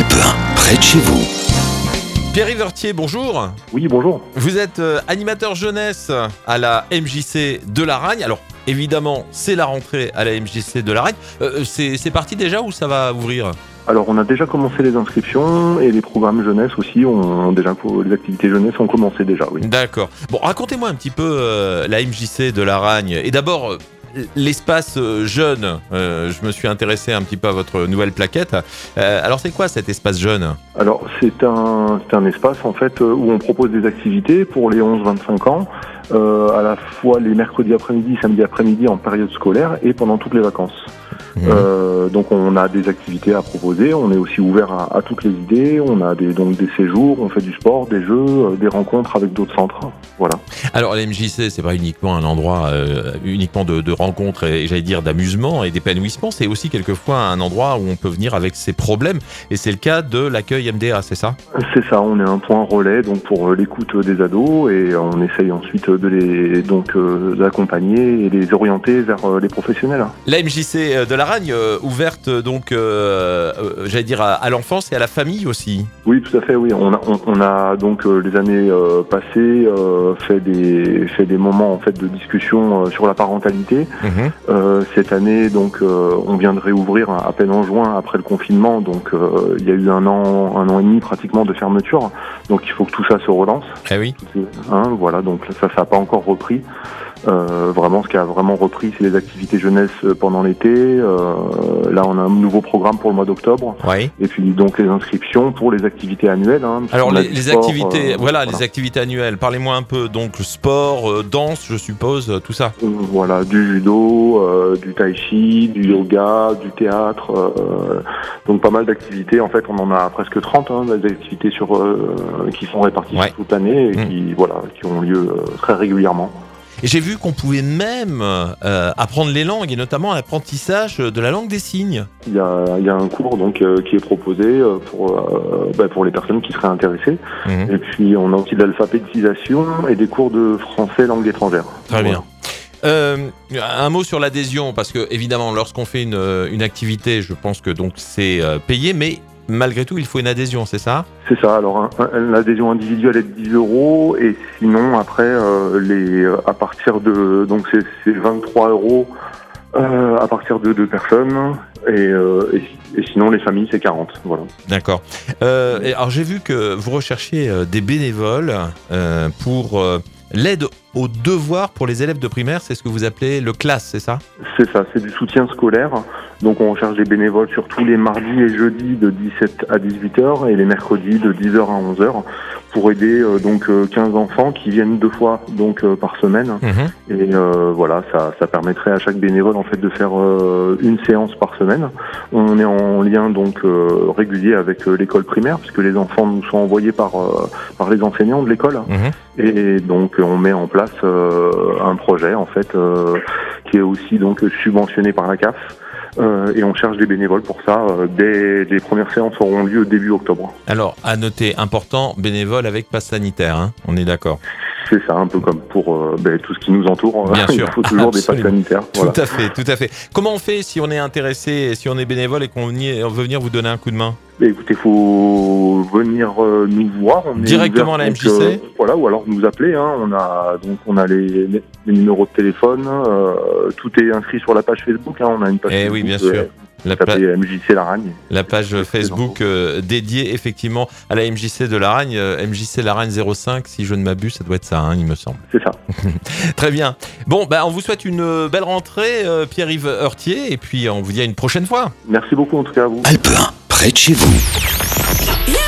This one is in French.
Alpe 1, près de chez vous. Pierre-Yves Heurtier, bonjour. Oui, bonjour. Vous êtes animateur jeunesse à la MJC de Laragne. Alors, évidemment, c'est la rentrée à la MJC de Laragne. C'est parti déjà ou ça va ouvrir ? Alors, on a déjà commencé les inscriptions et les programmes jeunesse aussi. Les activités jeunesse ont commencé déjà, oui. D'accord. Bon, racontez-moi un petit peu la MJC de Laragne. Et d'abord, l'espace jeune. Je me suis intéressé un petit peu à votre nouvelle plaquette. Alors, c'est quoi cet espace jeune ? Alors, c'est un espace en fait où on propose des activités pour les 11-25 ans, à la fois les mercredis après-midi, samedi après-midi en période scolaire et pendant toutes les vacances. Donc on a des activités à proposer, on est aussi ouvert à toutes les idées, on a des séjours, on fait du sport, des jeux, des rencontres avec d'autres centres, voilà. Alors la MJC, c'est pas uniquement un endroit uniquement de rencontres et j'allais dire d'amusement et d'épanouissement, c'est aussi quelquefois un endroit où on peut venir avec ses problèmes et c'est le cas de l'accueil MDA, c'est ça ? C'est ça, on est un point relais donc pour l'écoute des ados et on essaye ensuite de les d'accompagner et les orienter vers les professionnels. La MJC de Laragne, ouverte donc, j'allais dire à l'enfance et à la famille aussi. Oui, tout à fait. Oui, on a donc les années passées fait des moments en fait de discussion sur la parentalité. Cette année, donc, on vient de réouvrir à peine en juin après le confinement. Donc, il y a eu un an et demi pratiquement de fermeture. Donc, il faut que tout ça se relance. Ah oui. Voilà. Donc ça n'a pas encore repris. Vraiment, ce qui a vraiment repris, c'est les activités jeunesse pendant l'été. Là, on a un nouveau programme pour le mois d'octobre. Oui. Et puis donc les inscriptions pour les activités annuelles. Alors les activités, les activités annuelles. Parlez-moi un peu. Donc sport, danse, je suppose, tout ça. Voilà, du judo, du tai chi, du yoga, du théâtre. Donc pas mal d'activités. En fait, on en a presque 30 des activités qui sont réparties sur toute l'année et qui ont lieu très régulièrement. Et j'ai vu qu'on pouvait même apprendre les langues, et notamment l'apprentissage de la langue des signes. Il y a un cours donc qui est proposé pour les personnes qui seraient intéressées. Et puis on a aussi de l'alphabétisation et des cours de français langue étrangère. Très bien. Un mot sur l'adhésion, parce que évidemment, lorsqu'on fait une activité, je pense que donc c'est payé, mais malgré tout, il faut une adhésion, c'est ça ? C'est ça. Alors, l'adhésion individuelle est de 10 € et sinon, après, à partir de... Donc, c'est 23 € à partir de 2 personnes et sinon, les familles, c'est 40. Voilà. D'accord. Alors, j'ai vu que vous recherchiez des bénévoles pour l'aide aux devoirs pour les élèves de primaire, c'est ce que vous appelez le CLAS, c'est ça ? C'est ça, c'est du soutien scolaire. Donc on recherche des bénévoles sur tous les mardis et jeudis de 17 à 18h et les mercredis de 10h à 11h pour aider 15 enfants qui viennent 2 fois par semaine. Et voilà, ça permettrait à chaque bénévole en fait de faire une séance par semaine. On est en lien régulier avec l'école primaire puisque les enfants nous sont envoyés par les enseignants de l'école. Et donc on met en place un projet en fait qui est aussi subventionné par la CAF. Et on cherche des bénévoles pour ça. Les premières séances auront lieu début octobre. Alors, à noter, important, bénévole avec passe sanitaire, on est d'accord. C'est ça, un peu comme pour tout ce qui nous entoure. Bien sûr. Il faut toujours des passes sanitaires. Voilà. Tout à fait. Comment on fait si on est intéressé, si on est bénévole et qu'on veut venir vous donner un coup de main ? Écoutez, il faut venir nous voir. On directement est à la MJC. Ou alors nous appeler. On a les numéros de téléphone. Tout est inscrit sur la page Facebook. On a une page Facebook. Oui, bien sûr. La MJC Laragne. La page Facebook dédiée effectivement à la MJC de Laragne, MJC Laragne 05, si je ne m'abuse, ça doit être ça, il me semble. C'est ça. Très bien. Bon, on vous souhaite une belle rentrée, Pierre-Yves Heurtier, et puis on vous dit à une prochaine fois. Merci beaucoup en tout cas à vous. Alpe 1, près de chez vous.